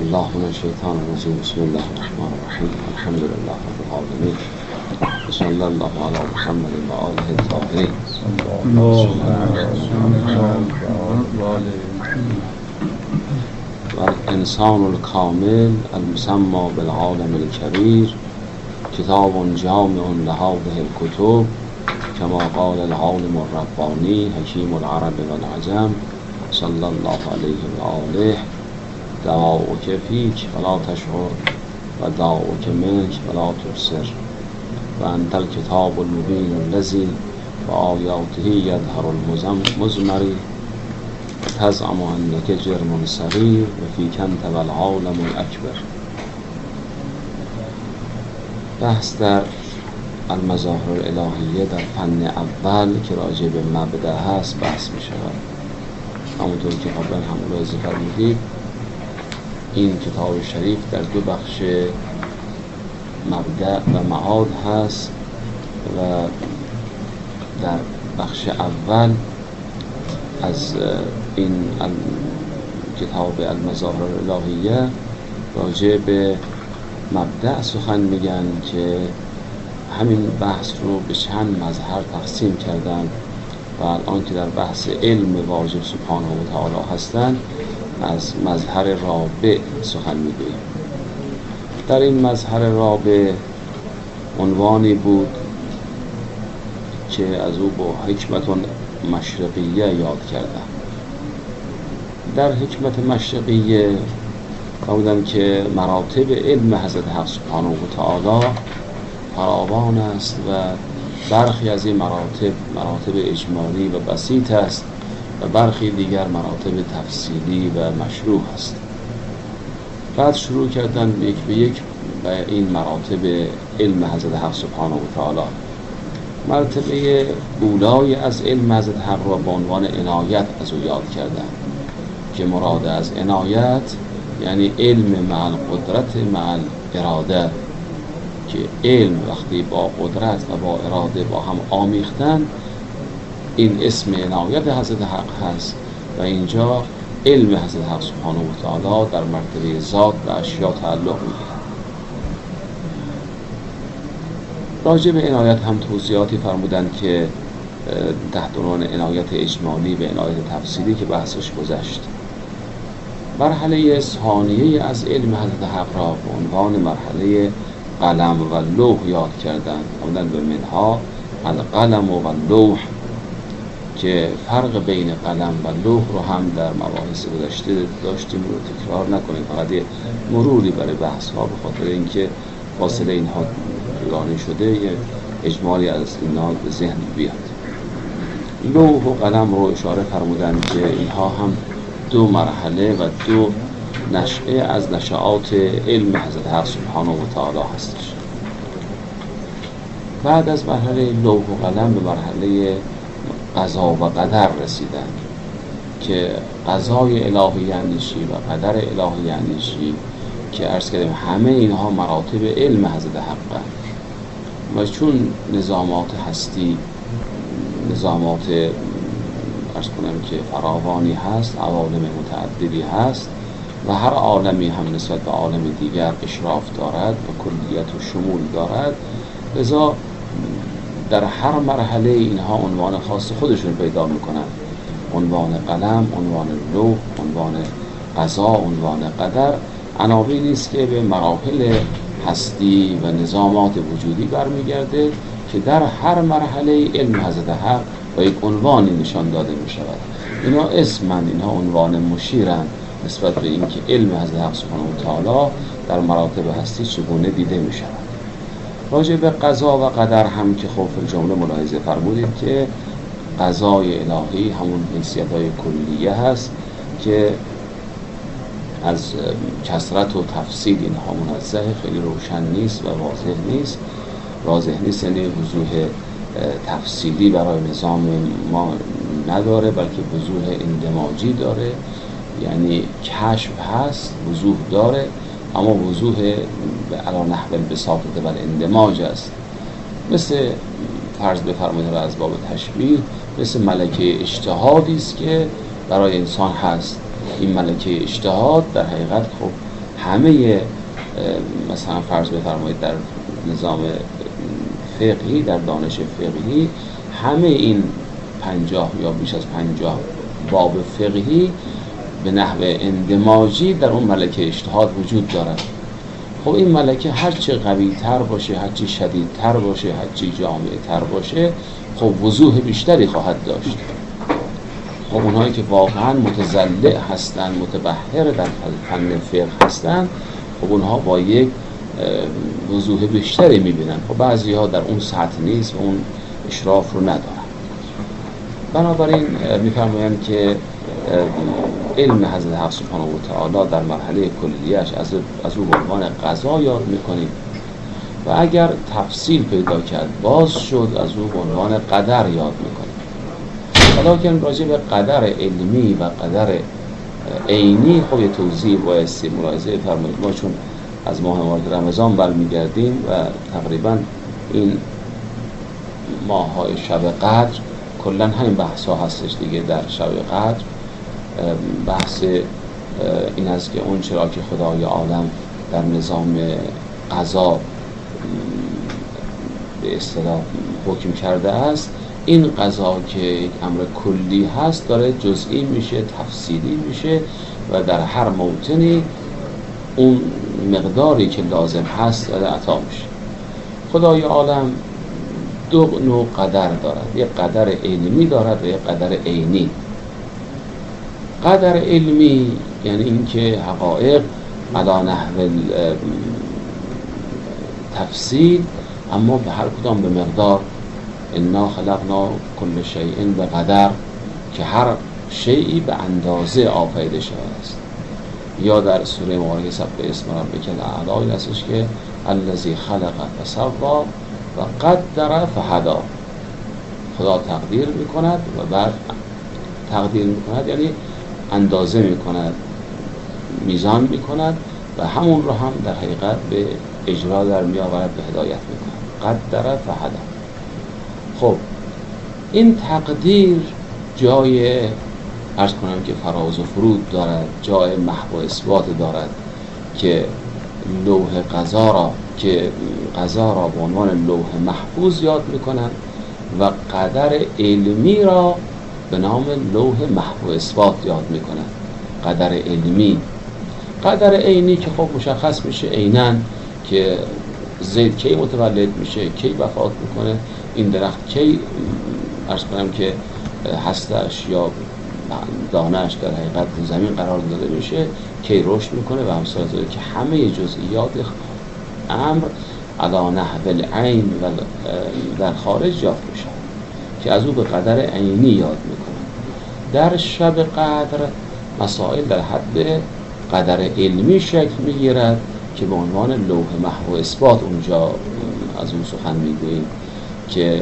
بالله من الشیطان الرجیم. بسم الله الرحمن الرحیم. الحمد لله رب العالمین. صلی الله علی محمد و آله الطاهرین. و الانسان الکامل المسمى بالعالم الکبیر کتاب جامع لهذه الکتب کما قال العالم الربانی حکیم العرب والعجم صلی الله علیه و آله. دعاؤک فیک ولا تشعر و دعاؤک منک ولا تبصر و انت الکتاب المبین الذی و آیاته یظهر المزمری تزعم انک جرم صغیر و فیک انت والعالم الاکبر. بحث در المظاهر الالهیه در فن اول که راجع به مبدأ هست بحث می شود. همونطور که قبلا هم ملاحظه فرمودید این کتاب شریف در دو بخش مبدأ و معاد هست و در بخش اول از این کتاب المظاهر الالهیه راجع به مبدأ سخن میگن که همین بحث رو به چند مظهر تقسیم کردن و الان که در بحث علم واجب سبحانه و تعالی هستن از مظهر رابع سخن میگویم. در این مظهر رابع عنوانی بود که از او با حکمت مشرقیه یاد کردن. در حکمت مشرقیه فرمودن که مراتب علم حضرت حق سبحانه و تعالی فراوان است و برخی از این مراتب اجمالی و بسیط است و برخی دیگر مراتب تفصیلی و مشروح است. بعد شروع کردن یک به یک به این مراتب علم حضرت حق سبحانه و تعالی. مرتبه اولای از علم حضرت حق را به عنوان عنایت از او یاد کردن که مراد از عنایت یعنی علم مع القدرت مع الاراده، که علم وقتی با قدرت و با اراده با هم آمیختن این اسم عنایت حضرت حق هست و اینجا علم حضرت حق سبحانه و تعالی در مرتبه ذات و اشیا تعلق می‌گیرد. راجع به عنایت هم توضیحاتی فرمودن که تحت عنوان عنایت اجمالی و عنایت تفصیلی که بحثش گذشت. مرحله ثانیه از علم حضرت حق را به عنوان مرحله قلم و لوح یاد کردن. فرمودن به منها القلم و لوح که فرق بین قلم و لوح رو هم در مباحث گذشته داشتیم رو تکرار نکنیم، فقط یه مروری برای بحث ها به خاطر اینکه فاصله اینها طولانی شده یه اجمالی از اینها به ذهن بیاد. لوح و قلم رو اشاره فرمودن که اینها هم دو مرحله و دو نشأه از نشآت علم حضرت حق سبحانه و تعالی هستش. بعد از مرحله لوح و قلم به مرحله قضا و قدر رسیدن که قضای الهی یعنی چی و قدر الهی یعنی چی، که عرض کردیم همه اینها مراتب علم حضرت حق و چون نظامات هستی نظامات عرض کنم که فراوانی هست، عوالم متعددی هست و هر عالمی هم نسبت به عالم دیگر اشراف دارد و کلیت و شمول دارد، لذا در هر مرحله اینها عنوان خاص خودشون پیدا میکنن. عنوان قلم، عنوان لوح، عنوان قضا، عنوان قدر عناوینی است که به مراحل هستی و نظامات وجودی برمیگرده که در هر مرحله علم حضرت حق با یک عنوانی نشان داده می شود. اینا اسمند، اینها عنوان مشیرند نسبت به اینکه علم حضرت حق سبحانه و تعالی در مراتب هستی چگونه دیده می شود. راجع به قضا و قدر هم که خب جمله ملاحظه فرمودید که قضای الهی همون حیثیت‌های کلیه هست که از کثرت و تفصیل اینها منزه، خیلی روشن نیست و واضح نیست یعنی وضوح تفصیلی برای نظام ما نداره، بلکه وضوح اندماجی داره، یعنی کشف هست، وضوح داره، اما وضوح علی نحو البساطه و الاندماج است. مثل فرض بفرمایید از باب تشبیه، مثل ملکه اجتهادی است که برای انسان هست. این ملکه اجتهاد در حقیقت خب همه مثلا فرض بفرمایید در نظام فقهی، در دانش فقهی، همه این 50 یا بیش از 50 باب فقهی به نحو اندماجی در اون ملکه اجتهاد وجود دارد. خب این ملکه هرچی قوی تر باشه، هرچی شدید تر باشه، هرچی جامع تر باشه، خب وضوح بیشتری خواهد داشت. خب اونهایی که واقعا متزلع هستن، متبحر در فن فقه هستن، خب اونها با یک وضوح بیشتری میبینن. خب بعضی ها در اون سطح نیست و اون اشراف رو ندارن. بنابراین میفرمایند که علم حضرت حق سبحانه و تعالی در مرحله کلیه‌اش از او به عنوان قضا یاد میکنیم و اگر تفصیل پیدا کرد باز شد از او به عنوان قدر یاد میکنیم. حالا که راجع به قدر علمی و قدر عینی خب یه توضیح بایستی ملاحظه فرمایید. ما چون از ماه مبارک رمضان برمیگردیم و تقریبا این ماه‌های شب قدر کلا همین بحث ها هستش دیگه. در شب قدر بحث این است که اون چرا که خدای عالم در نظام قضا به اصطلاح حکم کرده است، این قضا که یک امر کلی هست داره جزئی میشه، تفصیلی میشه و در هر موطنی اون مقداری که لازم هست داره عطا میشه. خدای عالم دو نوع قدر دارد، یک قدر علمی دارد و یک قدر عینی. قدر علمی یعنی اینکه حقایق علی نحو تفصیل، اما به هر کدام به مقدار. انا خلقنا کل شیء به قدر، که هر شیئی به اندازه آفریده شده است. یا در سوره مبارکه سبح اسم ربک الاعلی هستش که الذی خلق فسوی و قدر فهدی. خدا تقدیر میکند و بعد تقدیر میکند یعنی اندازه میکند، میزان میکند و همون رو هم در حقیقت به اجرا در میآورد، به هدایت میکند. قدر فهدی. خب این تقدیر جای عرض کنم که فراز و فرود دارد، جای محو و اثبات دارد که لوح قضا را به عنوان لوح محفوظ یاد میکنند و قدر علمی را به نام لوح محو و اثبات یاد میکنند. قدر علمی. قدر عینی که خب مشخص میشه عیناً که زید کی متولد میشه، کی وفات میکنه، این درخت کی عرض کنم که هستش یا دانه‌اش در حقیقت زمین قرار داده میشه، کی رشد میکنه و همسال که همه جزئیات امر علی نحو العین و در خارج یافت میشه که از او به قدر عینی یاد میکنه. در شب قدر مسائل در حد قدر علمی شکل میگیرد که به عنوان لوح محو و اثبات اونجا از اون سخن میگوییم که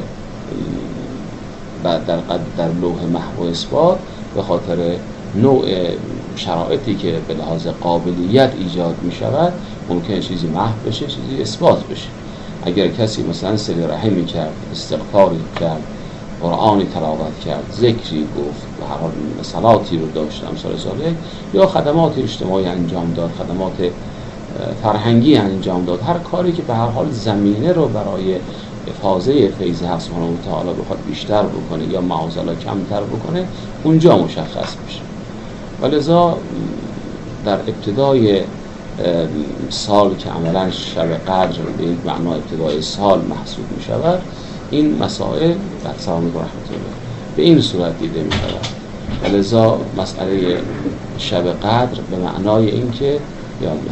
در لوح محو و اثبات به خاطر نوع شرایطی که به لحاظ قابلیت ایجاد می شود ممکنه چیزی محو بشه، چیزی اثبات بشه. اگر کسی مثلا صله رحمی کرد، استغفاری کرد، قرآنی تلاوت کرد، ذکری گفت و هر حال صلاتی رو داشت امثال ساله، یا خدمات اجتماعی انجام داد، خدمات فرهنگی انجام داد، هر کاری که به هر حال زمینه رو برای افاضه فیض حق سبحانه و تعالی بخواد بیشتر بکنه یا معاذالله کمتر بکنه، اونجا مشخص میشه. ولذا در ابتدای سال که عملا شب قدر به یک معنا ابتدای سال محسوب می شود، این مسائل در سلام رحمت الله به این صورت دیده می شود. ولذا مسئله شب قدر به معنای این که یا الله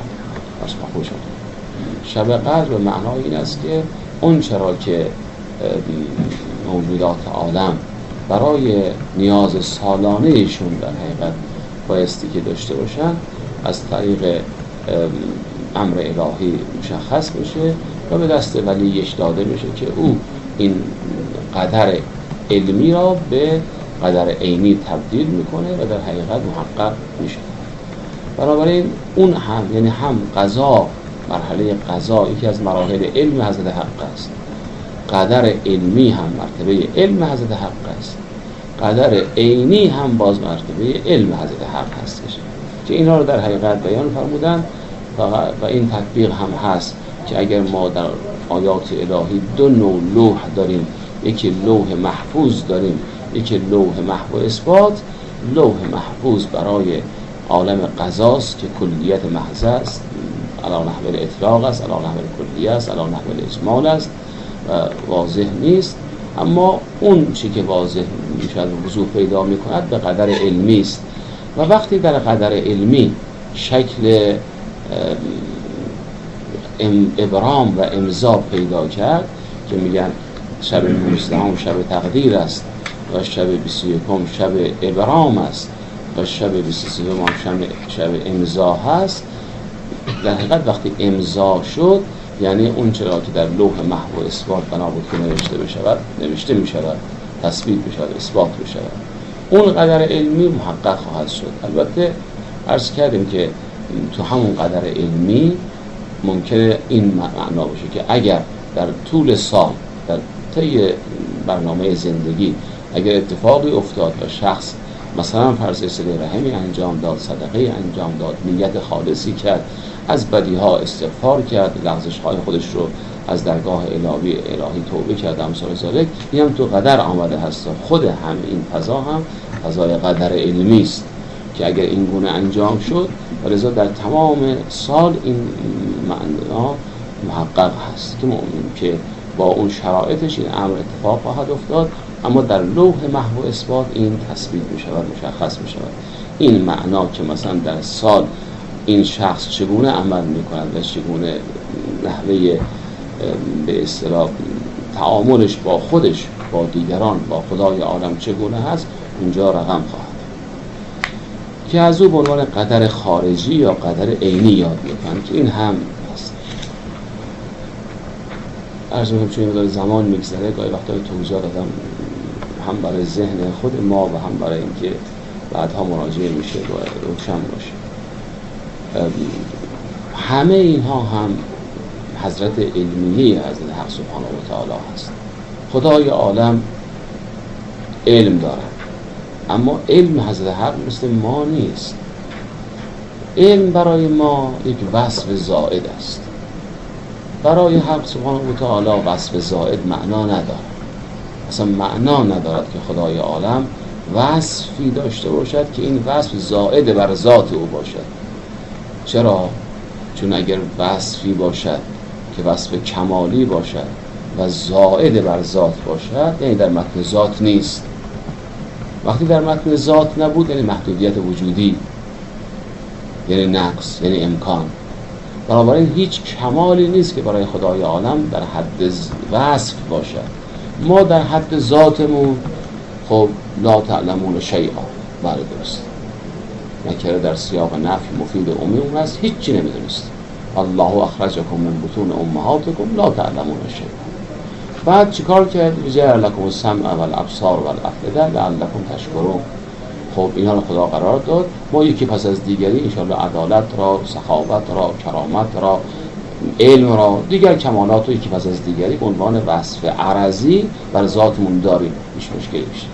شب قدر به معنای این است که اون چرا که موجودات عالم برای نیاز سالانه ایشون در حقیقت بایستی که داشته باشن از طریق امر الهی مشخص بشه و به دست ولیش داده بشه که او این قدر علمی را به قدر عینی تبدیل میکنه و در حقیقت محقق میشه. بنابراین اون هم یعنی هم قضا، مرحله قضا یکی از مراحل علم حضرت حق است، قدر علمی هم مرتبه علم حضرت حق است، قدر عینی هم باز مرتبه علم حضرت حق هستش که اینا رو در حقیقت بیان فرمودن و این تطبیق هم هست که اگر ما در آیات الهی دو نوع لوح داریم، یکی لوح محفوظ داریم، یکی لوح محو اثبات. لوح محفوظ برای عالم قضاست که کلیت محض است، علی نحو الاطلاق است، علی نحو کلیه است، علی نحو اجمال است و واضح نیست. اما اون چی که واضح میشود و وضوح پیدا میکند به قدر علمی است و وقتی در قدر علمی شکل ابرام و امضا پیدا کرد که میگن شب 19 شب تقدیر است و شب 21 شب ابرام است و شب 23 شب امضا هست، در حقیقت وقتی امضا شد یعنی اون چرا که در لوح محو و اثبات بنا بود که نوشته می شود، تثبیت می شود، اثبات می شود، اون قدر علمی محقق خواهد شد. البته عرض کردیم که تو همون قدر علمی ممکنه این معنا باشه که اگر در طول سال در طی برنامه زندگی اگر اتفاقی افتاد و شخص مثلا فرض صله رحمی انجام داد، صدقه انجام داد، نیت خالصی کرد، از بدیها استغفار کرد، لغزش‌های خودش رو از درگاه الهی توبه کرد، امثال ذالک، این هم تو قدر آمده هست. خود هم این فضا هم فضای قدر علمی است که اگر این گونه انجام شد و لذا در تمام سال این معنا محقق هست که با اون شرایطش این امر اتفاق خواهد افتاد، اما در لوح محو و اثبات این تثبیت می شود، مشخص می شود. این معنا که مثلا در سال این شخص چگونه عمل می کند و چگونه نحوه به اصطلاح تعاملش با خودش، با دیگران، با خدای عالم چگونه هست، اونجا رقم خواهد که از او به عنوان قدر خارجی یا قدر عینی یاد میکنن که این هم هست. عرض میکنم چون این زمان میگذره گاهی وقتا توضیح دادم هم برای ذهن خود ما و هم برای اینکه بعدها مراجعه میشه و روشن باشه. همه اینها هم حضرت علمیه حضرت حق سبحانه و تعالی هست. خدای عالم علم دارد، اما علم حضرت حق مثل ما نیست. علم برای ما یک وصف زائد است، برای حق سبحانه و تعالی وصف زائد معنا ندارد. اصلا معنا ندارد که خدای عالم وصفی داشته باشد که این وصف زائد بر ذات او باشد. چرا؟ چون اگر وصفی باشد که وصف کمالی باشد و زائد بر ذات باشد یعنی در متن ذات نیست. وقتی در متن ذات نبود یعنی محدودیت وجودی، یعنی نقص، یعنی امکان. بنابراین هیچ کمالی نیست که برای خدای عالم در حد وصف باشد. ما در حد ذاتمون خب لا تعلمون شیئا، بله درست، نکره در سیاق نفی مفید عموم هست، هیچی نمیدونست. الله اخرجکم من بطون امهاتکم لا تعلمون شیئا. بعد چیکار کرد؟ جعل لکم السمع والابصار والافئده لعلکم تشکرون. خب اینها رو خدا قرار داد، ما یکی پس از دیگری انشاءالله عدالت را، سخاوت را، کرامت را، علم را، دیگر کمالات رو یکی پس از دیگری به عنوان وصف عرضی بر ذاتمون داریم، هیچ مشکلی میشه.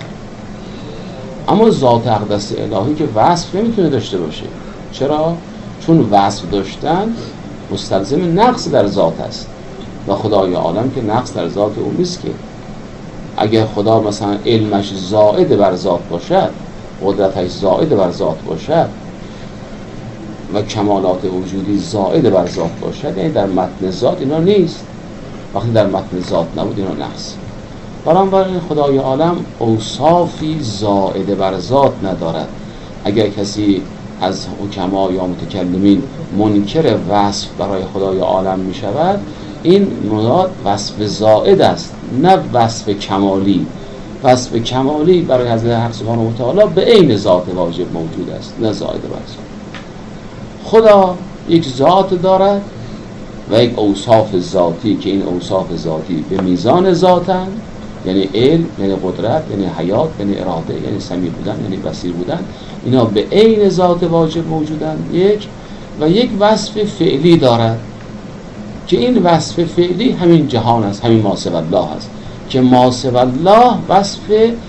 اما ذات اقدس الهی که وصف نمیتونه داشته باشه. چرا؟ چون وصف داشتن مستلزم نقص در ذات است و خدای عالم که نقص در ذات او نیست. که اگر خدا مثلا علمش زائد بر ذات باشد، قدرتش زائد بر ذات باشد و کمالات وجودی زائد بر ذات باشد، یعنی در متن ذات اینا نیست. وقتی در متن ذات نبود اینا نقص. بنابراین خدای عالم اوصافی زائد بر ذات ندارد. اگر کسی از حکما یا متکلمین منکر وصف برای خدای عالم می شود، این مراد وصف زائد است، نه وصف کمالی. وصف کمالی برای حضرت حق سبحانه و تعالی به عین ذات واجب موجود است، نه زائد بر ذات. خدا یک ذات دارد و یک اوصاف ذاتی که این اوصاف ذاتی به میزان ذاتند، یعنی علم، یعنی قدرت، یعنی حیات، یعنی اراده، یعنی سمیع بودن، یعنی بصیر بودن، اینا به عین ذات واجب موجودند. یک وصف فعلی دارد که این وصف فعلی همین جهان است، همین ما سوی الله است که ما سوی الله وصف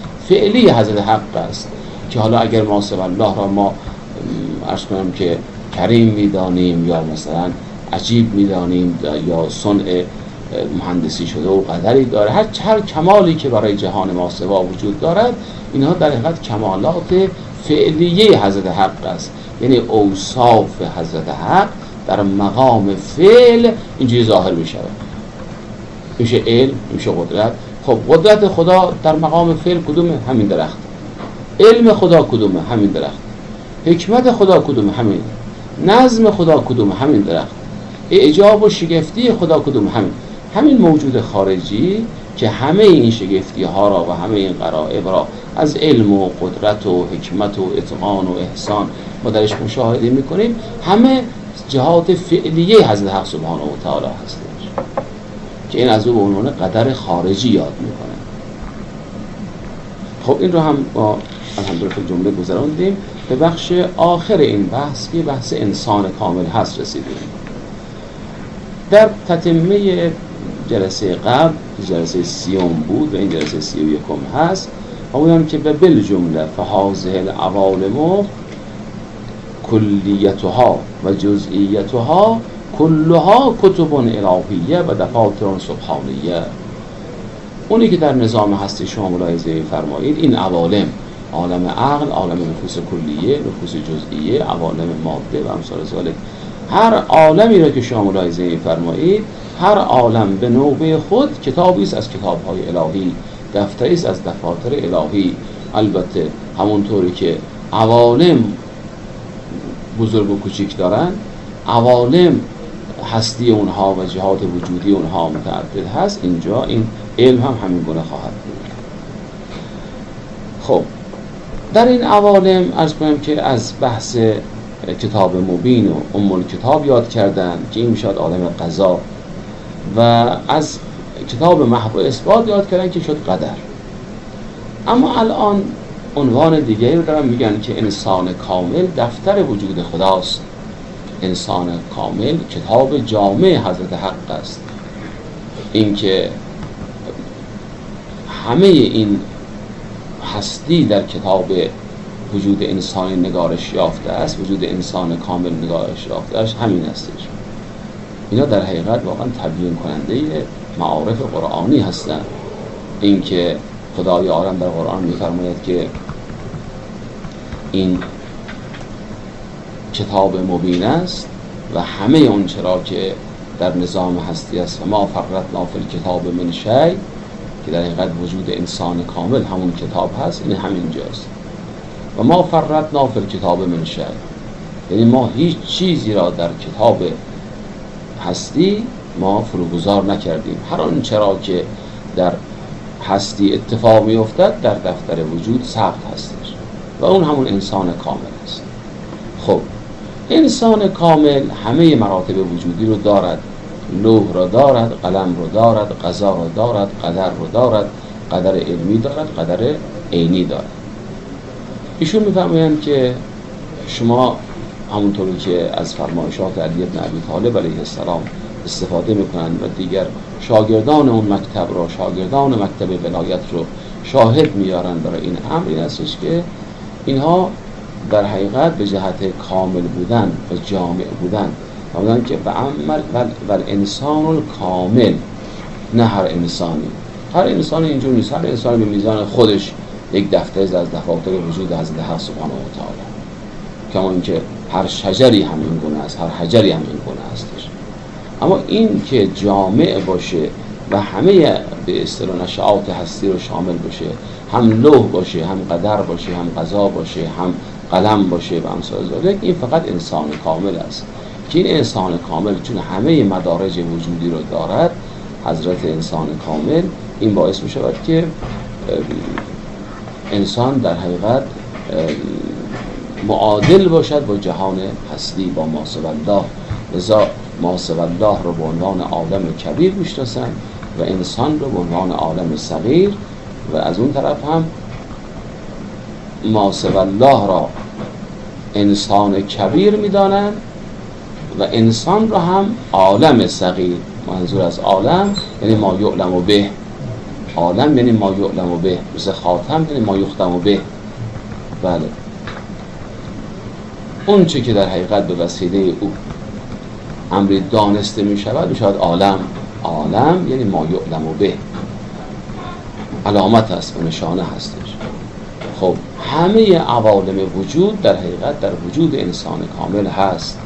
فعلی حضرت حق است. که حالا اگر ما سوی الله را ما عرض کنم که کریم میدانیم یا مثلا عجیب میدانیم یا صنع مهندسی شده و قدری داره. هر کمالی که برای جهان ماسوا وجود دارد، اینها در حقیقت کمالات فعلیه حضرت حق است. یعنی اوصاف حضرت حق در مقام فعل اینجوری ظاهر میشه. میشه علم، میشه قدرت. خب قدرت خدا در مقام فعل کدومه؟ همین درخت. علم خدا کدومه؟ همین درخت. حکمت خدا کدومه؟ همین. نظم خدا کدومه؟ همین درخت. اعجاب و شگفتی خدا کدومه؟ همین موجود خارجی که همه این شگفتی ها را و همه این غرایب را از علم و قدرت و حکمت و اتقان و احسان ما درش مشاهده میکنیم، همه جهات فعلیه حضرت حق سبحانه و تعالی هستش که این از او به عنوان قدر خارجی یاد میکنه. خب این رو هم با الحمدلله جمله گذراندیم. به بخش آخر این بحث که بحث انسان کامل هست رسیدیم. در تتمه جلسه قبل، جلسه 30 بود و این جلسه 31 هست، آمدم که به بالجمله فهذه العوالم کلیتها و جزئیتها کلها کتب الهیه و دفاتر سبحانیه. اونی که در نظام هستی شما ملاحظه فرمایید، این عوالم، عالم عقل، عالم نفوس کلیه، نفوس جزئیه، عوالم ماده و امثال ذالک، هر عالمی را که شما ملاحظه فرمایید، هر عالم به نوبه خود کتابی است از کتاب‌های الهی، دفتری است از دفاتر الهی. البته همونطوری که عوالم بزرگ و کوچیک دارن، عوالم هستی اونها و جهات وجودی اونها متعدد هست، اینجا این علم هم همین گونه خواهد بود. خب در این عوالم عرض کنم که از بحث کتاب مبین و ام الکتاب یاد کردن که این میشد عالم قضا، و از کتاب محو اثبات یاد کردن که شد قدر. اما الان عنوان دیگری رو دارن، میگن که انسان کامل دفتر وجود خداست. انسان کامل کتاب جامع حضرت حق است. این که همه این هستی در کتاب وجود انسانی نگارش یافته است، وجود انسان کامل نگارش یافته است، همین هستش. اینا در حقیقت واقعا تبیین کننده معارف قرآنی هستند. این که خدای عالم در قرآن می‌فرماید که این کتاب مبین است و همه اون چرا که در نظام هستی است و ما فرطنا فی الکتاب من شیء، که در حقیقت وجود انسان کامل همون کتاب هست، این همینجاست. و ما فرطنا فی الکتاب من شیء، یعنی ما هیچ چیزی را در کتاب هستی ما فروگذار نکردیم. هر آن چرا که در هستی اتفاق می افتد در دفتر وجود ثبت هستش و اون همون انسان کامل است. خب انسان کامل همه مراتب وجودی رو دارد، لوح را دارد، قلم رو دارد، قضا رو دارد، قدر رو دارد، قدر علمی دارد، قدر عینی دارد. ایشون می‌فرمایند که شما همونطوری که از فرمایشات علی بن ابی طالب علیه السلام استفاده میکنند و دیگر شاگردان اون مکتب رو، شاگردان مکتب ولایت رو شاهد میارن برای این امر، این هستش که اینها در حقیقت به جهت کامل بودن و جامع بودن بودن که به عمل و انسان کامل، نه هر انسانی. هر انسانی اینجور نیست. هر انسانی به میزان خودش یک دفتر از دفاتر وجود حضرت حق سبحانه و تعالی، کما اینکه هر شجری هم این گونه است، هر حجری هم این گونه هستش. اما این که جامع باشه و همه به اصطلاح نشعات هستی رو شامل باشه، هم لوح باشه، هم قدر باشه، هم قضا باشه، هم قلم باشه و امثال ذالک، این فقط انسان کامل است. که این انسان کامل چون همه مدارج وجودی رو دارد، حضرت انسان کامل، این باعث می شود که انسان در حقیقت معادل باشد با جهان هستی، با ما سوی الله. لذا ما سوی الله رو به عنوان عالم کبیر میشناسن و انسان رو به عنوان عالم صغیر، و از اون طرف هم ما سوی الله را انسان کبیر میدانن و انسان رو هم عالم صغیر. منظور از عالم یعنی ما یعلم به، عالم یعنی ما یعلم به، مثل خاتم یعنی ما یختم به. بله. اون چه که در حقیقت به وسیله او امری دانسته می شود میشود عالم. عالم یعنی ما یعلم به، علامت هست و نشانه هستش. خب همه عوالم وجود در حقیقت در وجود انسان کامل هست.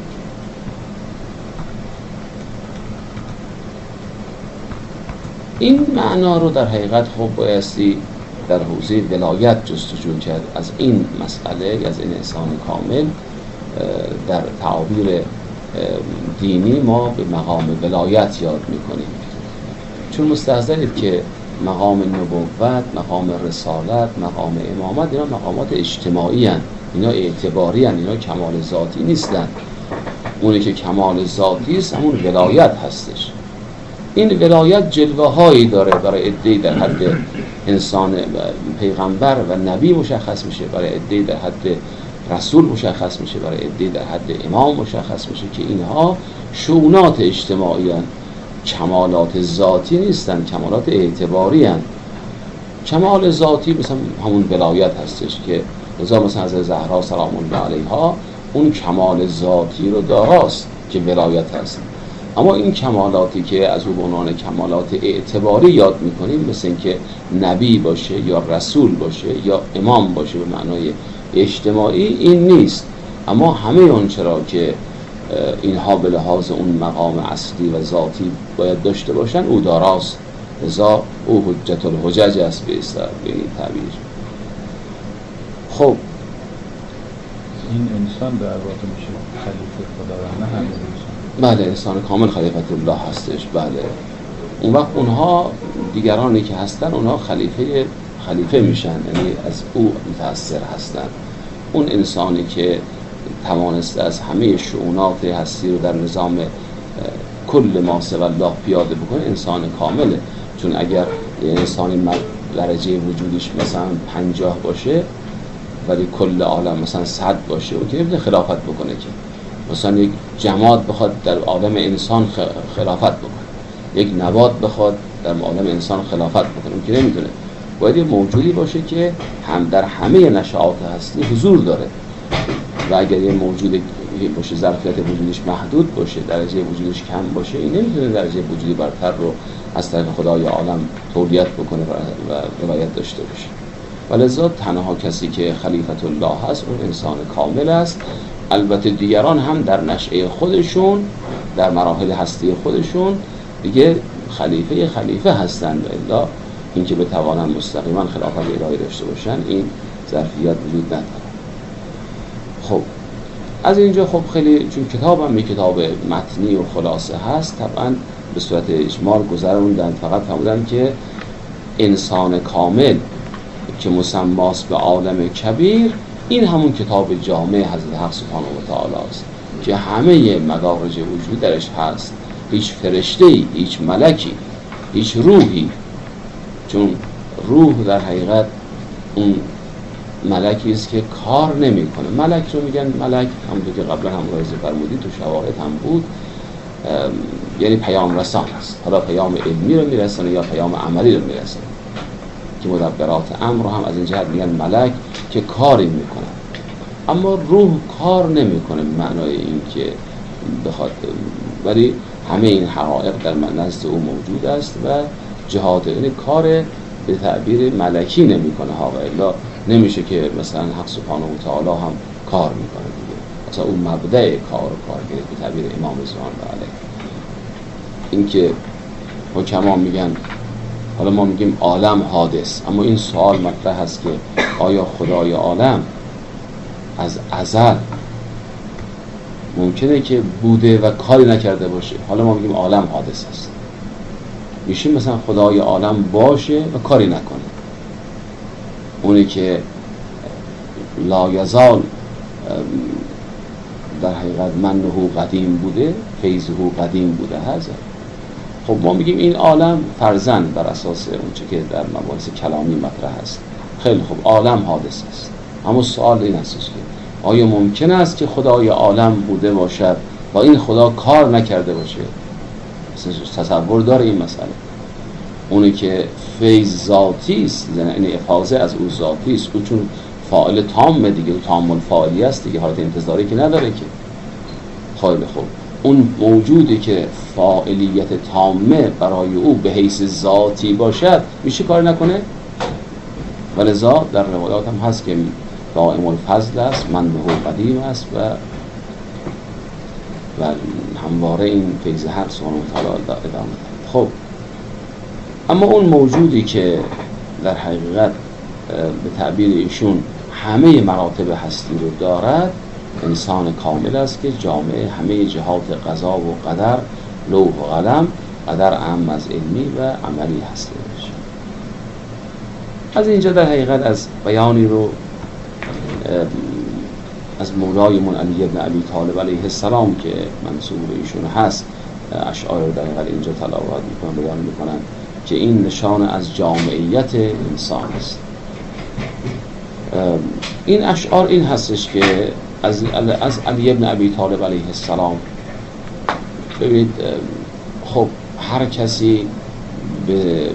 این معنا رو در حقیقت خب بایستی در حوزه ولایت جستجو کرد. از این مسئله، از این انسان کامل در تعابیر دینی ما به مقام ولایت یاد میکنیم، چون مستحضرید که مقام نبوت، مقام رسالت، مقام امامت اینا مقامات اجتماعی هستند، اینا اعتباری هستند، اینا کمال ذاتی نیستند. اونی که کمال ذاتی است همون ولایت هستش. این ولایت جلوه هایی داره، برای عده‌ای در حد انسان پیغمبر و نبی مشخص میشه، برای عده‌ای در حد رسول مشخص میشه، برای عده‌ای در حد امام مشخص میشه که اینها شؤونات اجتماعی هستند، کمالات ذاتی نیستن، کمالات اعتباری هستند. کمال ذاتی مثلا همون ولایت هستش که لذا مثلا از زهرا سلام الله علیها اون کمال ذاتی رو داراست که ولایت هست. اما این کمالاتی که از اون به عنوان کمالات اعتباری یاد میکنیم، مثل اینکه نبی باشه یا رسول باشه یا امام باشه به معنای اجتماعی، این نیست. اما همه اون چرا که اینها به لحاظ اون مقام اصلی و ذاتی باید داشته باشن او داراست. لذا او حجت الحجج است به این تعبیر. خب این انسان در واقع میشه خلیفه خدا و نه همه انسان. بله، انسان کامل خلیفت الله هستش. بله، اون وقت اونها دیگرانی که هستن اونها خلیفه میشن، یعنی از او متأثر هستن. اون انسانی که توانسته از همه شؤونات هستی رو در نظام کل ما سوی الله پیاده بکنه انسان کامله. چون اگر انسانی درجه وجودش مثلا 50 باشه ولی کل عالم مثلا 100 باشه، او که نمیتونه خلافت بکنه. که مثلا یک جماد بخواد در عالم انسان خلافت بکنه، یک نبات بخواد در عالم انسان خلافت بکنه، اون که نمیتونه. باید یه موجودی باشه که هم در همه نشآت هستی حضور داره. و اگر یه موجود باشه ظرفیت وجودش محدود باشه، درجه وجودش کم باشه، این نمیتونه درجه وجودی برتر رو از طرف خدای عالم تولیت بکنه و ولایت داشته باشه. ولذا تنها کسی که خلیفت الله هست اون انسان کامل است. البته دیگران هم در نشأه خودشون، در مراحل هستی خودشون دیگه خلیفه هستند، الا اینکه بتوانن مستقیما خلافت الهی داشته باشن این ظرفیت وجود نداره. خب از اینجا خب خیلی، چون کتابم یک کتاب متنی و خلاصه هست، طبعا به صورت اجمال گذروندن، فقط فرمودن که انسان کامل که مسماست به عالم کبیر، این همون کتاب جامع حضرت حق سبحانه و تعالی است که همه مدارج وجود درش هست. هیچ فرشته‌ای، هیچ ملکی، هیچ روحی، چون روح در حقیقت اون ملکی است که کار نمی‌کنه. ملک رو میگن ملک، همونطور که قبلا هم رایزه فرمودید تو شواهد هم بود، یعنی پیام رسان است. حالا پیام علمی رو میرسونه یا پیام عملی رو میرسونه، که مدبرات امر رو هم از این جهت میگن ملک که کاری میکنه. اما روح کار نمیکنه به معنای این که بخواد، ولی همه این حقایق در نزد او موجود است و جهات این کار به تعبیر ملکی نمیکنه ها، و الا نمیشه که مثلا حق سبحانه و تعالی هم کار میکنه دیگه. مثلا اون مبدأ کار و کارگری به تعبیر امام رضوان علیه. این که حکما میگن، حالا ما میگیم عالم حادث، اما این سوال مطرح هست که آیا خدای عالم از ازل ممکنه که بوده و کاری نکرده باشه؟ حالا ما میگیم عالم حادث است، میشه مثلا خدای عالم باشه و کاری نکنه؟ اونی که لا یزال در حقیقت منه قدیم بوده، فیضه قدیم بوده هست. خب ما میگیم این عالم فرضاً بر اساس اون چه که در مباحث کلامی مطرح است، خیلی خوب عالم حادث است، اما سوال این هستش که آیا ممکن است که خدای عالم بوده باشد و این خدا کار نکرده باشه؟ تصور داره این مسئله؟ اونی که فیض ذاتی است، یعنی افاضه از او ذاتی است، او چون فاعل تام دیگه، تام الفاعلی است دیگه، حالت انتظاری که نداره که. خیلی خوب، اون موجودی که فاعلیت تامه برای او به حیث ذاتی باشد میشه کار نکنه؟ ولذا در روایات هم هست که دائم الفضل است، من به قدیم است و همواره این فیض حق سبحانه و تعالی ادامه داره. خب اما اون موجودی که در حقیقت به تعبیر ایشون همه مراتب هستی رو دارد، انسان کامل است که جامعه همه جهات قضا و قدر، لوح و قلم، قدر عام از علمی و عملی هستش. از اینجا در حقیقت از بیانی رو از مولایمون علی بن ابی طالب علیه السلام که منسوب به ایشون هست، اشعار رو در حقیقت اینجا تلاوت میکنن، بیان میکنن که این نشان از جامعیت انسان است. این اشعار این هستش که از علی بن ابی طالب علیه السلام، ببینید خب هر کسی به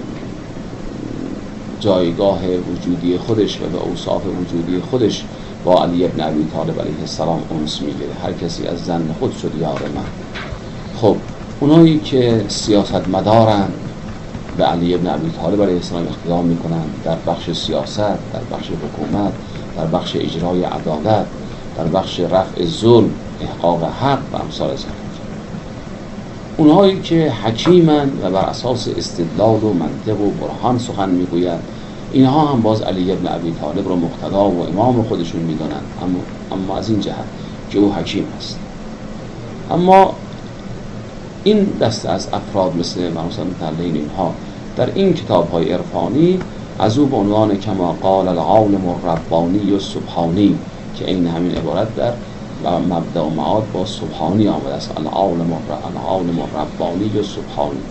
جایگاه وجودی خودش و به اوصاف وجودی خودش با علی بن ابی طالب علیه السلام انس میگیره. هر کسی از زن خود شد یار من. خب اونایی که سیاستمدارن به علی بن ابی طالب علیه السلام اقتدا میکنن در بخش سیاست، در بخش حکومت، در بخش اجرای عدالت، در بخش رفع ظلم، احقاق حق و امثال ذلک. اونهایی که حکیمن و بر اساس استدلال و منطق و برهان سخن میگویند، اینها هم باز علی بن ابی طالب رو مقتدا و امام خودشون میدونن، اما از این جهت که او حکیم است. اما این دسته از افراد مثل مثلا مطلعین اینها در این کتاب‌های عرفانی از او به عنوان کما قال العالم الربانی و سبحانی، که این همین عبارت در مبدأ و معاد با سبحانی آمده است، العالم الربانی و سبحانی.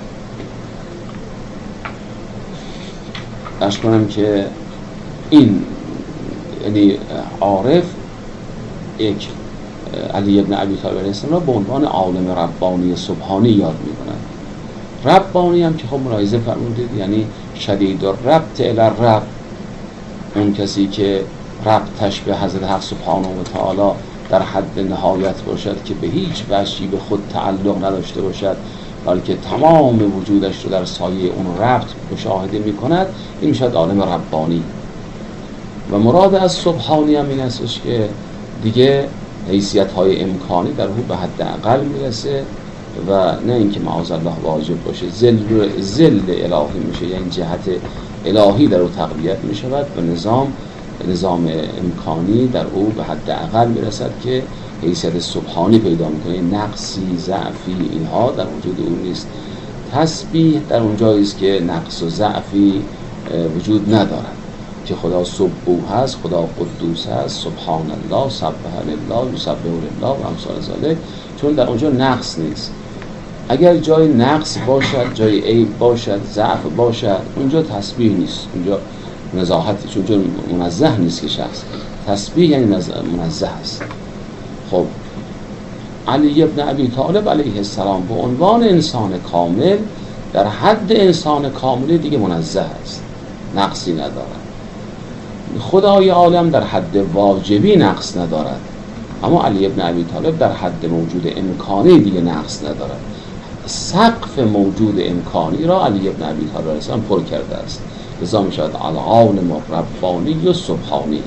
درش کنم که این یعنی عارف یک علی بن ابی طالب علیه السلام به عنوان عالم ربانی سبحانی یاد می‌کنند. ربانی هم که خب ملاحظه فرمودید یعنی شدید الربط الی الرب، اون کسی که ربطش به حضرت حق سبحانه و تعالی در حد نهایت باشد که به هیچ وجهی به خود تعلق نداشته باشد، بلکه تمام وجودش رو در سایه اون ربط مشاهده می‌کند، این میشد عالم ربانی. و مراد از سبحانی هم این هستش که دیگه حیثیت‌های امکانی در او به حداقل میرسه و نه اینکه معاذالله واجب باشه، ذل الهی میشه، یعنی جهت الهی در او تقویت میشود و نظام امکانی در او به حداقل میرسد که حیثیت سبحانی پیدا میکنه. نقصی، ضعفی اینها در وجود او نیست. تسبیح در اونجایی است که نقص و ضعفی وجود ندارد، که خدا سبوح هست، خدا قدوس هست، سبحان الله، سبح لله، یسبح لله و امثال ذلک، چون در اونجا نقص نیست. اگر جای نقص باشد، جای عیب باشد، ضعف باشد، اونجا تسبیح نیست، اونجا نزاهت، چون اونجا منزه نیست که شخص. تسبیح یعنی منزه است. خب علی بن ابی طالب علیه السلام به عنوان انسان کامل در حد انسان کامل دیگه منزه است، نقصی ندارد. خدای عالم در حد واجبی نقص ندارد، اما علی بن ابی طالب در حد موجود امکانی دیگه نقص ندارد. سقف موجود امکانی را علی بن ابی طالب علیه السلام پر کرده است. لذا می شود العالم الربانی و سبحانی.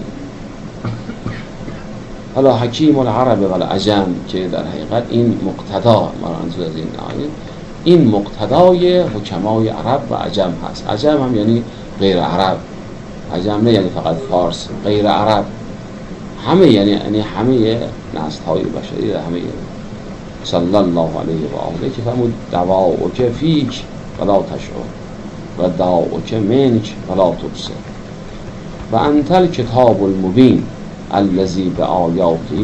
حالا حکیم العرب و العجم که در حقیقت این مقتدا، منظور از این آیه این مقتدای حکمای عرب و عجم هست. عجم هم یعنی غیر عرب، عجم نه یعنی فقط فارس، غیر عرب، همه یعنی همه نسل‌های بشری، همه. صلی الله علیه و آله که فرمود دواؤک فیک ولا تشعر و داؤک منک ولا تبصر و انت الکتاب المبین الذی بآیاته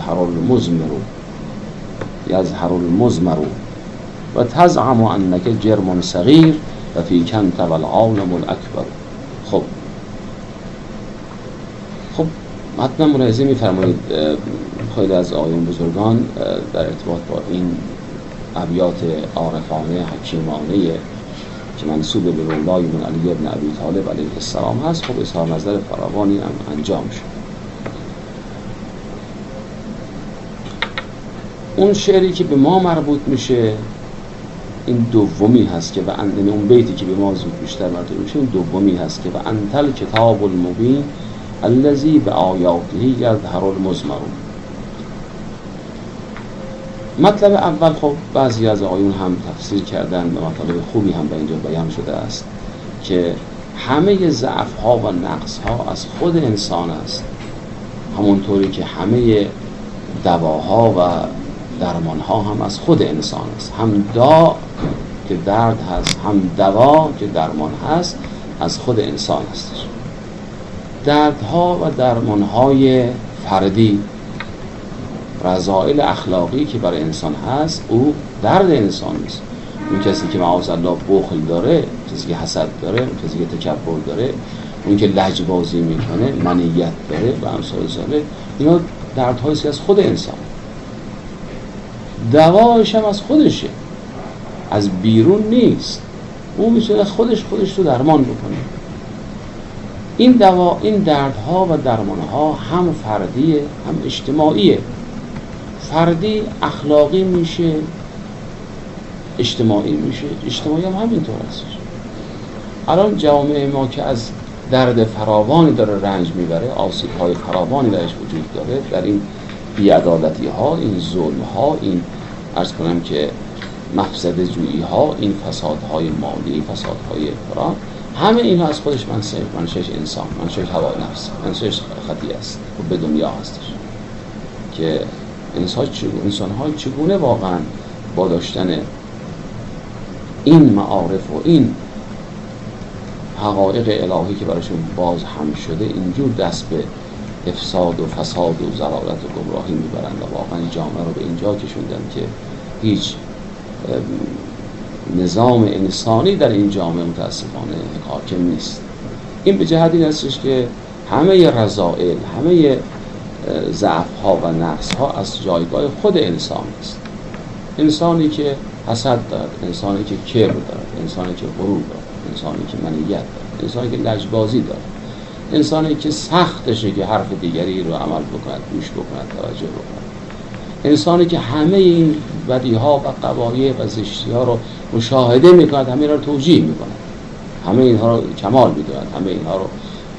یظهر المضمر و تزعم انک جرم صغیر و فیک انت والعالم الاکبر. خب حتما ملاحظه می‌فرمایید خیلی از آیون بزرگان در ارتباط با این ابیات عارفانه حکیمانه که منسوب به مولای من علی بن ابی طالب علیه السلام هست، خب اظهار نظر فراوانی هم انجام شد. اون شعری که به ما مربوط میشه این دومی هست که یعنی اون بیتی که به ما زود بیشتر مربوط میشه این دومی هست که و انتل کتاب المبین الذی به آیاته یظهر المضمر. مطلب اول خب بعضی از آیون هم تفسیر کردن و مطلب خوبی هم به اینجا بیان شده است که همه ضعف ها و نقص ها از خود انسان است، همونطوری که همه دواها و درمان ها هم از خود انسان است. هم داء که درد هست، هم دوا که درمان هست، از خود انسان است. دردها و درمان های فردی، رذائل اخلاقی که برای انسان هست، او درد انسان است. اون کسی که معاذالله بخل داره، کسی که حسد داره، اون کسی که تکبر داره، اون که لجبازی میکنه، منیت داره و امثال ذالک، اینا دردهایی که از خود انسان، دواش هم از خودشه، از بیرون نیست. او میتونه خودش رو درمان بکنه. این دوا، این دردها و درمانها هم فردیه هم اجتماعیه. فردی اخلاقی میشه، اجتماعی میشه، اجتماعی هم همینطور است. الان جامعه ما که از درد فراوانی داره رنج میبره، آسیب‌های فراوانی درش وجود داره، در این بی‌عدالتی‌ها، این ظلم‌ها، این عرض کنم که مفسده جویی‌ها، این فسادهای مالی، فسادهای اقتدار، همه اینها از خودش منشأش انسان، منشأش هوای نفس، منشأش خطیه است و به دنیا هستش که انسان‌ها چگونه واقعا با داشتن این معارف و این حقایق الهی که براشون باز هم شده اینجور دست به افساد و فساد و ضلالت و گمراهی میبرند و واقعا جامعه رو به اینجا کشوندن که هیچ نظام انسانی در این جامعه متاسفانه حاکم نیست. این به جهت این هستش که همه رذائل، همه ضعف‌ها و نقص‌ها از جایگاه خود انسان است. انسانی که حسد دارد، انسانی که کبر دارد، انسانی که غرور دارد، انسانی که منیت دارد، انسانی که لجبازی دارد، انسانی که سختشه که حرف دیگری رو عمل بکند، گوش بکند، توجه بکند، انسانی که همه این بدیها و قبایح و زشتی‌ها رو مشاهده میکند، همه اینها رو توجیه میکند، همه اینها رو کمال میدوند، همه اینها رو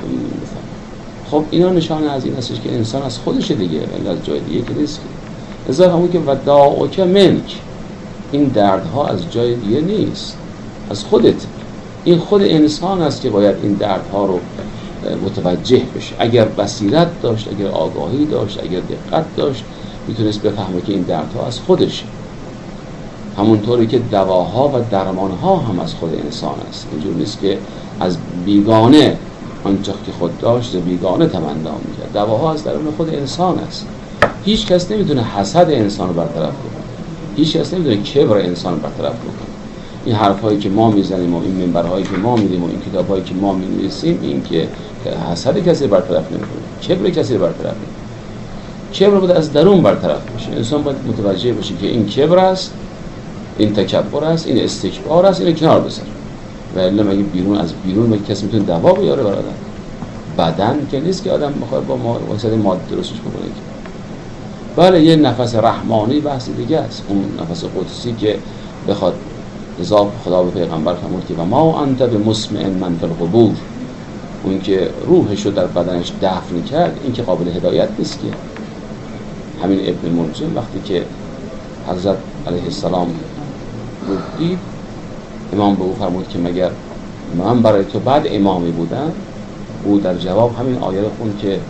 خب اینا نشانه از این هستش که انسان از خودشه دیگه، از جای دیگه که نیست. لذا همون که وداعک منک، این دردها از جای دیگه نیست، از خودت. این خود انسان است که باید این دردها رو متوجه بشه. اگر بصیرت داشت، اگر آگاهی داشت، اگر دقت داشت، میتونست بفهمه که این دردها از خودشه. همونطوری که دواها و درمانها هم از خود انسان است. اینجور نیست که از بیگانه آنچه که خود داشت بیگانه تمنا میکرد. دواها از درون خود انسان است. هیچ کس نمیتونه حسد انسان رو برطرف کنه، هیچ کس نمیتونه کبر انسان رو برطرف کنه. این حرفایی که ما میزنیم و این منبرهایی که ما میدیم و این کتابایی که ما مینویسیم، این که حسد کسی برطرف نمیکنه، کبر کسی برطرف نمیکنه. کبر باید از درون برطرف بشه. انسان باید متوجه بشه که این کبر است، این تکبر است، این استکبار است، اینو کنار بذاره. و الا مگه بیرون، از بیرون مگه کسی میتونه دوا بیاره برادر؟ بدن که نیست که آدم بخواد با واسه ماده درستش بکنه. بله یه نفس رحمانی بحث دیگه است، اون نفس قدسی که بخواد رضا خدا به پیغمبر فرمود که و ما انت بمسمع من فی القبور، اون که روحش رو در بدنش دفن کرد، این که قابل هدایت نیست. که همین ابن ملجم وقتی که حضرت علیه السلام رو دید، امام به او فرمود که مگر من برای تو بعد امامی بودم؟ او در جواب همین آیه رو خوند که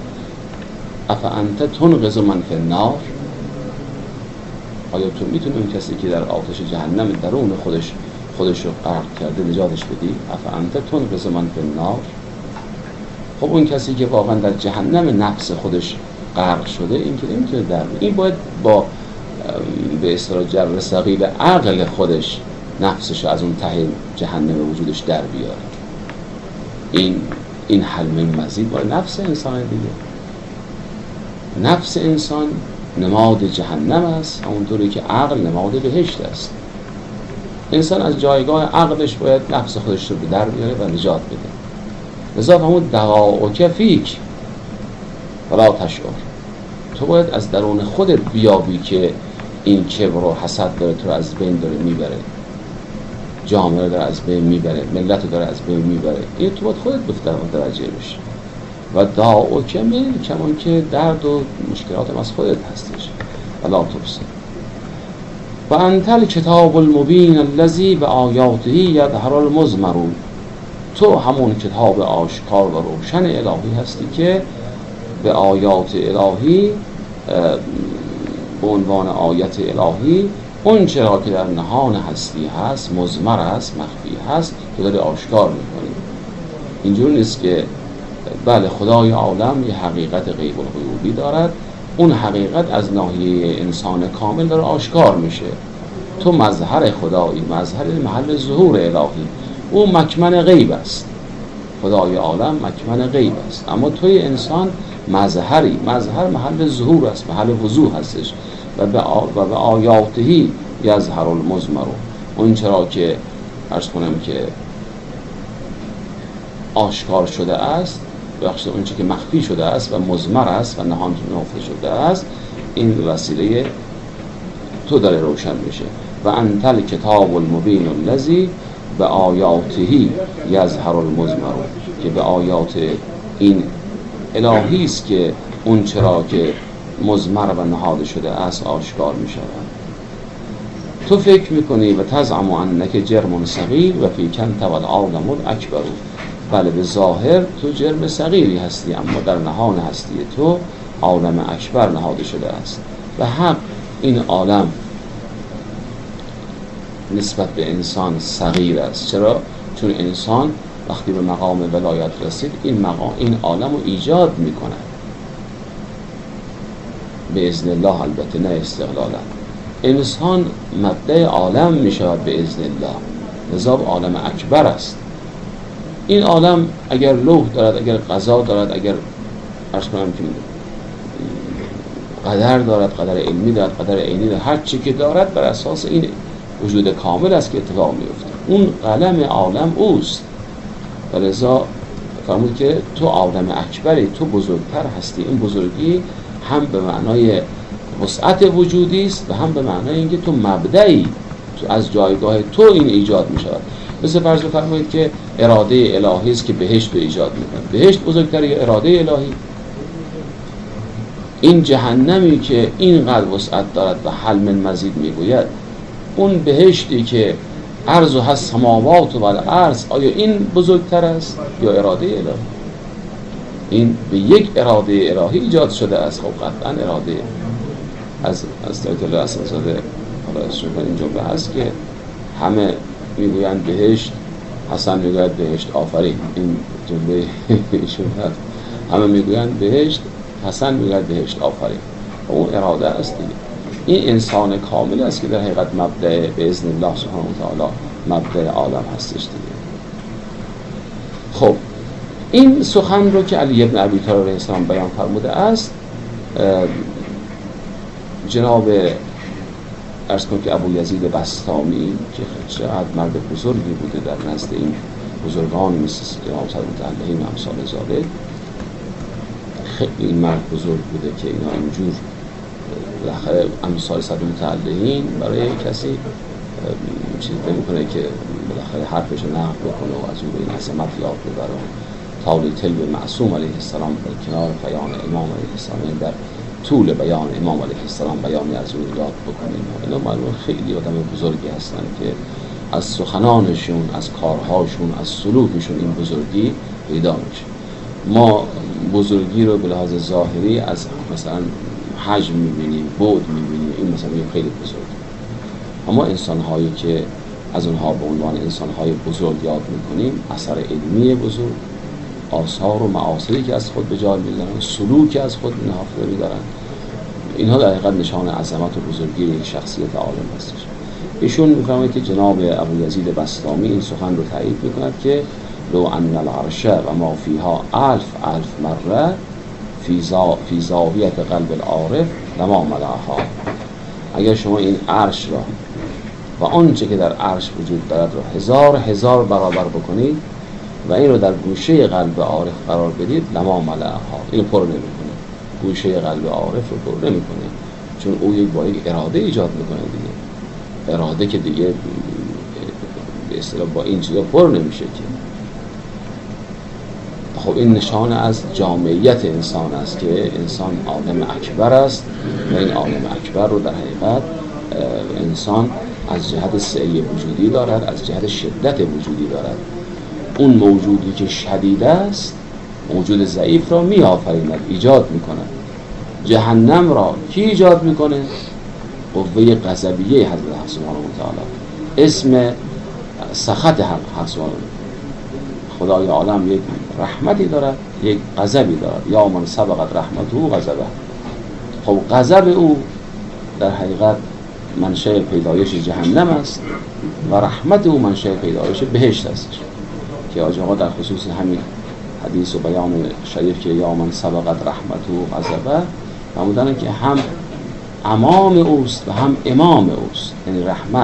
افانت تنقذ من فی النار، آیا تو میتونی اون کسی که در آتش جهنم درون خودش رو غرق کرده نجاتش بدی؟ افانت تنقذ من فی النار. خب اون کسی که واقعا در جهنم نفس خودش غرق شده، این که نمیتونه در این باید با به اصطلاح جر ثقیل عقل خودش نفسش از اون ته جهنم وجودش در بیاره. این حلم مزید با نفس انسان دیگه. نفس انسان نماد جهنم است، همونطوری که عقل نماد بهشت است. انسان از جایگاه عقلش باید نفس خودش رو به در بیاره و نجات بده. لذا همون دواعک فیک ولا تشعر، تو باید از درون خودت بیابی که این کبر و حسد داره تو رو از بین داره میبره، جامعه داره از بین میبره، ملت داره از بین میبره، این تو باید خودت بفتر متوجه بشی. و داعو کمان که درد و مشکلات از خودت هستش. ولا تبصر و انتل کتاب المبین الذی به آیاته یظهر المضمر، تو همون کتاب آشکار و روشن الهی هستی که به آیات الهی به عنوان آیت الهی اون چرا که در نهان هستی هست، مضمر هست، مخفی هست، تو داری آشکار میکنی. اینجور نیست که بله خدای عالم یه حقیقت غیب الغیوبی دارد، اون حقیقت از ناحیه انسان کامل داره آشکار میشه، تو مظهر خدایی، مظهر محل ظهور الهی، او مکمن غیب است، خدای عالم مکمن غیب است، اما توی انسان مظهری، مظهر محل ظهور است، محل وضوح هستش. و به آیاتهی یظهر المضمر، اون چرا که عرض کنم که آشکار شده است، بخش اون چی که مخفی شده است و مضمر است و نهان نهفته شده است، این وسیله تو داره روشن میشه. و انتل کتاب المبین الذی به آیاتهی یظهر المضمر، که به آیات این الهی است که اون چرا که مضمر و نهاده شده است آشکار می شود. تو فکر میکنی و تزعم انک جرم صغیر و فی کنت والعالم الاکبر، بله به ظاهر تو جرم صغیری هستی، اما در نهان هستی تو عالم اکبر نهاده شده است. و حق این عالم نسبت به انسان صغیر است. چرا؟ چون انسان وقتی به مقام ولایت رسید این عالم رو ایجاد میکنه به اذن الله، البته نه استقلالا. انسان مبدأ عالم میشود به اذن الله، لذا عالم اکبر است. این عالم اگر لوح دارد، اگر قضا دارد، اگر عرض کنم که قدر دارد، قدر علمی دارد، قدر عینی دارد، هر چی که دارد بر اساس این وجود کامل است که اتفاق میفته. اون قلم عالم اوست، و لذا فرمود که تو عالم اکبری، تو بزرگتر هستی. این بزرگی هم به معنای وسعت وجودی است و هم به معنای اینکه تو مبدعی، تو از جایگاه تو این ایجاد می شود. مثل فرض بفرمایید که اراده الهی است که بهشت رو ایجاد میکنه. بهشت بزرگتر یا اراده الهی؟ این جهنمی که اینقدر وسعت دارد و حل من مزید میگوید، اون بهشتی که عرض و هست سماوات و الارض، آیا این بزرگتر است یا اراده الهی؟ این به یک اراده الهی ایجاد شده است. خب قطعا اراده از طریق الله حسن‌زاده حالا این جمله هست که همه میگویند بهشت، حسن میگوید بهشت آفرین، این جمله ایشون هست. همه میگویند بهشت، حسن میگوید بهشت آفرین. اون اراده است دیگه. این انسان کامل است که در حقیقت مبدأ به اذن الله سبحانه و تعالی مبدأ عالم هستش دیگه. خب این سخن رو که علی ابن ابی طالب علیه السلام بیان فرموده است، جناب عرض کنم که ابو یزید بسطامی که چقدر مرد بزرگی بوده در نزد این بزرگان مثل جناب صدر متعلقین و امثال ذالک، خیلی مرد بزرگ بوده که اینا اینجور بالاخره امثال صدر متعلقین برای کسی چیز نمی‌کنه که بالاخره حرفش نقل بکنه و از اون به این عظمت یاد ببره. تالی طلب معصوم علیه السلام در کنار بیان امام علیه السلام، در طول بیان امام علیه السلام بیانی از اون یاد بکنیم. اینا معلوم خیلی آدم بزرگی هستن که از سخنانشون، از کارهاشون، از سلوکشون این بزرگی پیدا میشه. ما بزرگی رو به لحاظ ظاهری از مثلا حجم میبینیم، بعد میبینیم، این مثلا خیلی بزرگ. اما انسان‌هایی که از اونها به عنوان انسان‌های بزرگ یاد میکنیم، اثر علمی بزرگ، آثار و معاصری که از خود به جای می‌ذارن، سلوکی از خود نهفته می‌دارن، اینها در حقیقت نشان عظمت و بزرگی شخصیت عالم هستش. ایشون می‌فرماید که جناب ابو یزید بسطامی این سخن رو تایید می‌کند که لو ان العرش و ما فیها الف مره فی زاویه قلب العارف لما ملأها. اگر شما این عرش را و آنچه که در عرش وجود دارد را هزار برابر بکنید و این رو در گوشه قلب عارف قرار بدید، لما ملأها، این پر نمی‌کنه. گوشه قلب عارف رو پر نمی‌کنه. چون او با یک اراده ایجاد میکنه دیگه. اراده که دیگه به اصطلاح با این چیزا پر نمیشه که. خب این نشانه از جامعیت انسان است که انسان عالم اکبر است و این عالم اکبر رو در حقیقت انسان از جهت سعی وجودی دارد، از جهت شدت وجودی دارد. اون موجودی که شدید است موجود ضعیف را می آفریند، ایجاد می کند. جهنم را کی ایجاد می کنه؟ قوه غضبیه حضرت سبحانه و تعالی. اسم سخط حق سبحانه. خدای عالم یک رحمتی دارد، یک غضبی دارد. یا من سبقت رحمته غضبه. خب غضب او در حقیقت منشأ پیدایش جهنم است و رحمت او منشأ پیدایش بهشت است که آقا در خصوص همین حدیث و بیان شریف که یا من سبقت رحمته غضبه فرمودن که هم امام اوست و هم امام اوست. یعنی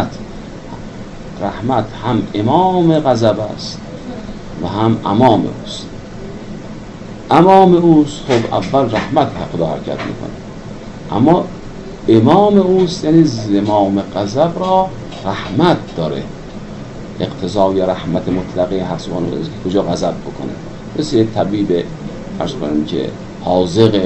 رحمت هم امام غضب است و هم امام اوست. امام اوست خب اول رحمت خدا حرکت میکنه، اما امام اوست یعنی زمام غضب را رحمت داره. اقتضای رحمت مطلقه حق سبحانه که کجا غضب بکنه. مثل یک طبیب عرض کنم که حاذق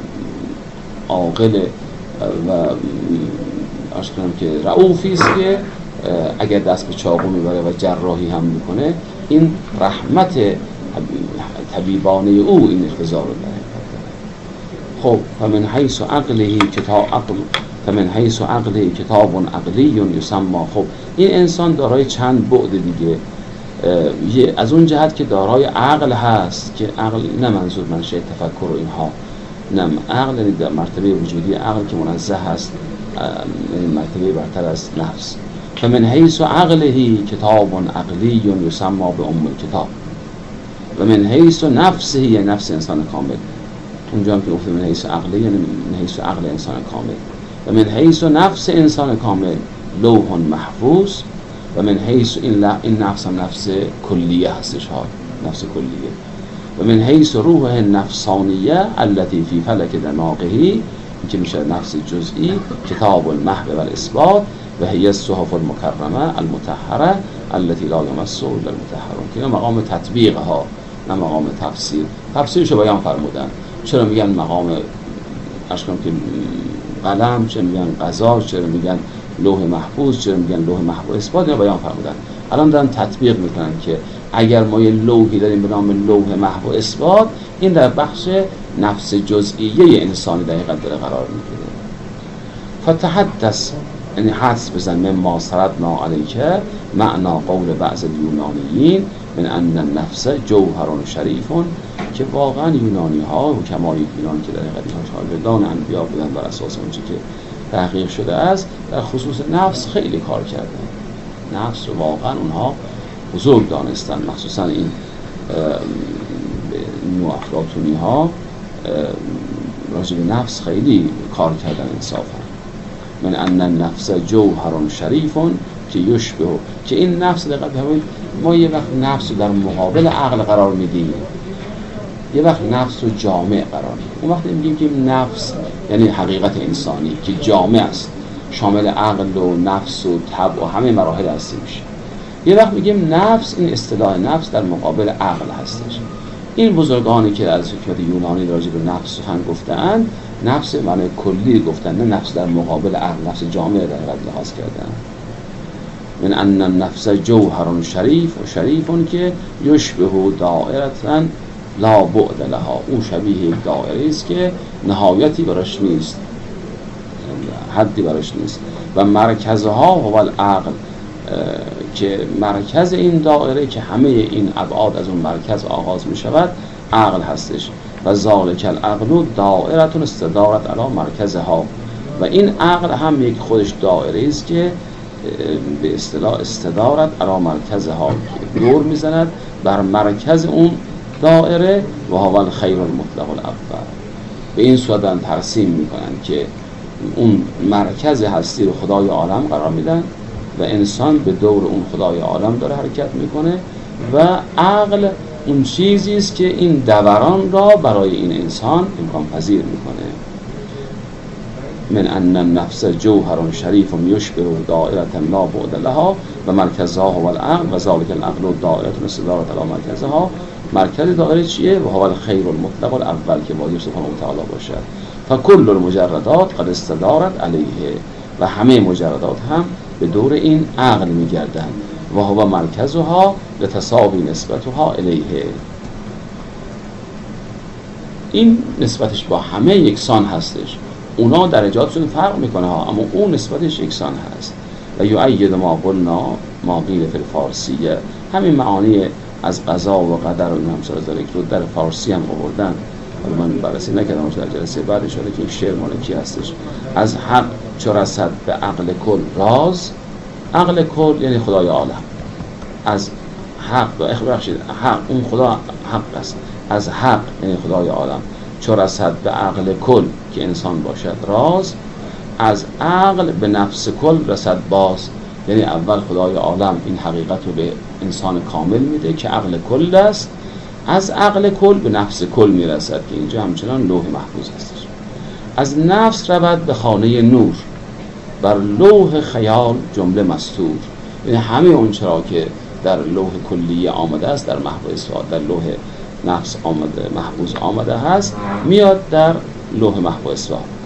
عاقل و عرض کنم که رؤوفی است که اگر دست به چاقو میبره و جراحی هم میکنه، این رحمت طبیبانه او این اقتضا رو داره. خب فمن حیث عقله کتاب عقلی یسمى. خب این انسان دارای چند بعد دیگه. از اون جهت که دارای عقل هست که عقل نه منظور منشأ تفکر و اینها، نه عقل یعنی در مرتبه وجودی عقل که منزه هست، مرتبه برتر از نفس. فمن حیث عقله کتاب عقلی یسمى بأم الکتاب و من حیث نفسه یعنی نفس انسان کامل. اونجا هم که گفتم من حیث عقله یعنی من حیث عقل انسان کامل و من حیث نفس انسان کامل لوح محفوظ و من حیث این نفس هم نفس کلیه هستش ها، نفس کلیه. و من حیث روح النفسانیه التي فی فلک دماغه که میشه نفس جزئی کتاب المحو و الاثبات و هی الصحف المکرمه المطهره التي لا یمسها الا المطهرون. که مقام تطبیق ها نه مقام تفسیر. تفسیرشو بیان فرمودن. چرا میگن مقام اشکام که قلم، چرا میگن قضا، چرا میگن لوح محفوظ، چرا میگن لوح محفوظ اثبات، یا بیان فرمودن. الان دارن تطبیق میکنن که اگر ما یه لوحی داریم به نام لوح محو اثبات، این در بخش نفس جزئیه انسانی در حقیقت داره قرار میگیره. فتحدث یعنی حدس بزن مما سردنا علیکه معنا قول بعض یونانیین من ان النفس جوهر شریف، که واقعا یونانی ها و کمال یونان که در حقیقت شاگردان انبیا بودن بر اساس اون چیزی که تحقیق شده است در خصوص نفس خیلی کار کردن. نفس رو واقعا اونها بزرگ دانستن، مخصوصا این افلاطونی ها راجع به نفس خیلی کار کردن انصافا. من ان النفس جوهر شریف که یشبه، که این نفس دقیقاً ما یه وقت نفس رو در مقابل عقل قرار میدیم، یه وقت نفس رو جامع قرار میدیم. اون وقت میگیم که نفس یعنی حقیقت انسانی که جامع است، شامل عقل و نفس و طبع و همه مراحل هستی میشه. یه وقت میگیم نفس، این اصطلاح نفس در مقابل عقل هستش. این بزرگانی که از حکمت یونانی راجع به نفس سخن گفتن، نفس معنی کلی گفتن، نه نفس در مقابل عقل، نفس جامع در حقیقت لحاظ کردن. من ان النفس جوهر شریف و شریفون که یشبه دائرة لا بعد لها، اون شبیه یک دائره است که نهایتی براش نیست، حدی براش نیست. و مرکزها هو العقل، که مرکز این دائره که همه این ابعاد از اون مرکز آغاز می شود عقل هستش. و ذالک العقل دائره استدارت علی مرکزها، و این عقل هم یک خودش دائره است که به اصطلاح استدارت علی مرکزها، دور میزند بر مرکز اون دائره. و هو الخیر المطلق الاول. به این صورت تقسیم میکنن که اون مرکز هستی رو خدای عالم قرار میدن و انسان به دور اون خدای عالم داره حرکت میکنه و عقل اون چیزی است که این دوران را برای این انسان امکان پذیر میکنه. من ان النفس جوهر شریف یشبه دائره لا بعد لها و مرکزها هو العقل و ذلك العقل دائره استدارت علی مرکزها. مرکز دائره چیه؟ و هو الخیر المطلق الاول که با سبحانه و تعالی باشد. فکل المجردات قد استدارت علیه، و همه مجردات هم به دور این عقل میگردند. و هو مرکزها لتساوی نسبتها الیه، این نسبتش با همه یکسان هستش. اونا درجاتشون فرق میکنه ها، اما اون نسبتش یکسان هست. و یؤید ما قلنا ما قیل فی الفارسیه، همین معانی از قضا و قدر و این همسال ذالک رو در فارسی هم آوردن. من بررسی نکردم در جلسه بعد اشاره که این شعر مال کی هستش. از حق چو رسد به عقل کل راز، عقل کل یعنی خدای عالم. از حق بخشید حق اون خدا حق است، از حق یعنی خدای عالم چو رسد به عقل کل که انسان باشد راز، از عقل به نفس کل رسد باز، یعنی اول خدای عالم این حقیقت رو به انسان کامل میده که عقل کل است، از عقل کل به نفس کل میرسد که اینجا همچنان لوح محفوظ هستش. از نفس رود به خانه نور، بر لوح خیال جمله مستور، یعنی همه اون چرا که در لوح کلیه آمده است، در محفوظ در لوح نفس آمده محفوظ آمده هست، میاد در لوح محفوظ.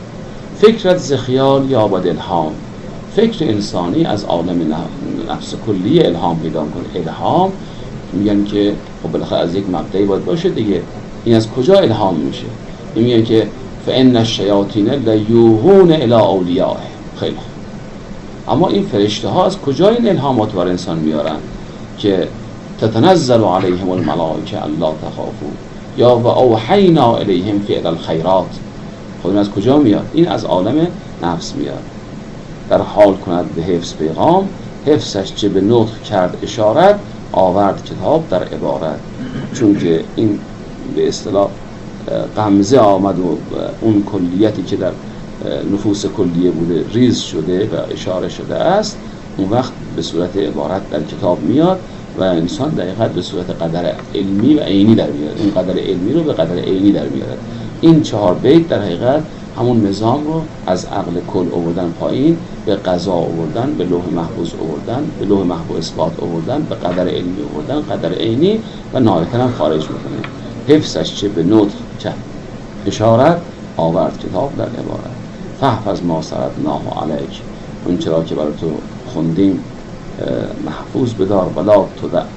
فکرت ز خیال یابد الهام، فکر انسانی از عالم نفس کلیه الهام پیدا کنه. الهام میگن که خب بالاخره از یک مبدأی باید باشه دیگه. این از کجا الهام میشه؟ این میگن که فان الشیاطین لیوحون الی اولیاء. خیلی اما این فرشته ها از کجا این الهامات بر انسان میارن که تتنزل علیهم الملائکه الا تخافوا یا و اوحینا الیهم فعل الخیرات. خب این از کجا میاد؟ این از عالم نفس میاد. در حال کند به حفظ پیغام، حفظش چه به نطق کرد اشارت، آورد کتاب در عبارت. چون که این به اصطلاح غمزه آمد و اون کلیتی که در نفوس کلیه بوده ریز شده و اشاره شده است، اون وقت به صورت عبارت در کتاب میاد و انسان دقیقاً به صورت قدر علمی و عینی در میاد. این قدر علمی رو به قدر عینی در میاد. این 4 بیت در حقیقت همون نظام رو از عقل کل آوردن پایین، به قضا آوردن، به لوح محفوظ آوردن، به لوح محفوظ اثبات آوردن، به قدر علمی آوردن، قدر عینی و نهایتاً هم خارج میکنه. حفظش چه به نطق کرد اشارت، آورد کتاب در عبارت. فحفظ ما سردناه علیک، اون چرا که برای تو خوندیم محفوظ بدار، ولا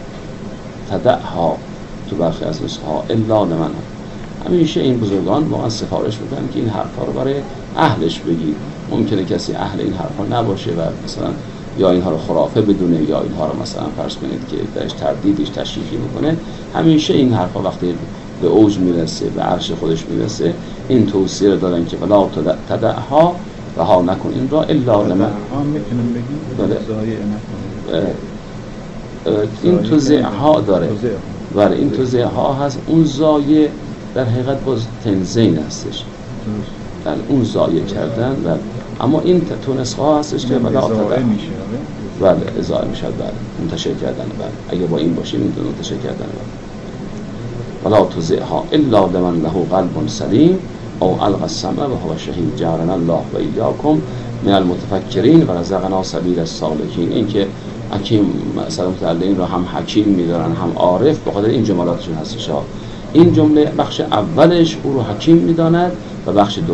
تدعها، تو برخی از نسخه‌ها الا لمن. همیشه این بزرگان واقعا سفارش میکنن که این حرفا رو برای اهلش بگید. ممکنه کسی اهل این حرفا نباشه و مثلا یا اینها رو خرافه بدونه یا اینها رو مثلا فرض کنید که درش تردیدش تشریحی میکنه. همیشه این حرفا وقتی به اوج میرسه، به عرش خودش میرسه، این توصیه رو دارن که ولا تدعها، رها نکن این را الا لمن. میتونیم بگیم زایع نکن. این توزیعها داره. بله این توزیعها هست. اون زایع در حقیقت باز تنزین هستش، بله اون زایع کردن. بله اما این تو نسخه ها هستش که ولا تدعها میشه. بله ازای میشه، بله منتشر کردن. بله اگه با این باشیم این منتشر کردن. ولا توزیعها الا لمن له قلب سلیم او القى السمع و هو شهید. جعلنا الله و ایاکم من المتفکرین و رزقنا سبیل السالکین. این که حکیم مثلا متعلقین رو هم حکیم میدارن هم عارف، به خاطر این جملاتشون هستش. این جمله بخش اولش او رو حکیم میداند و بخش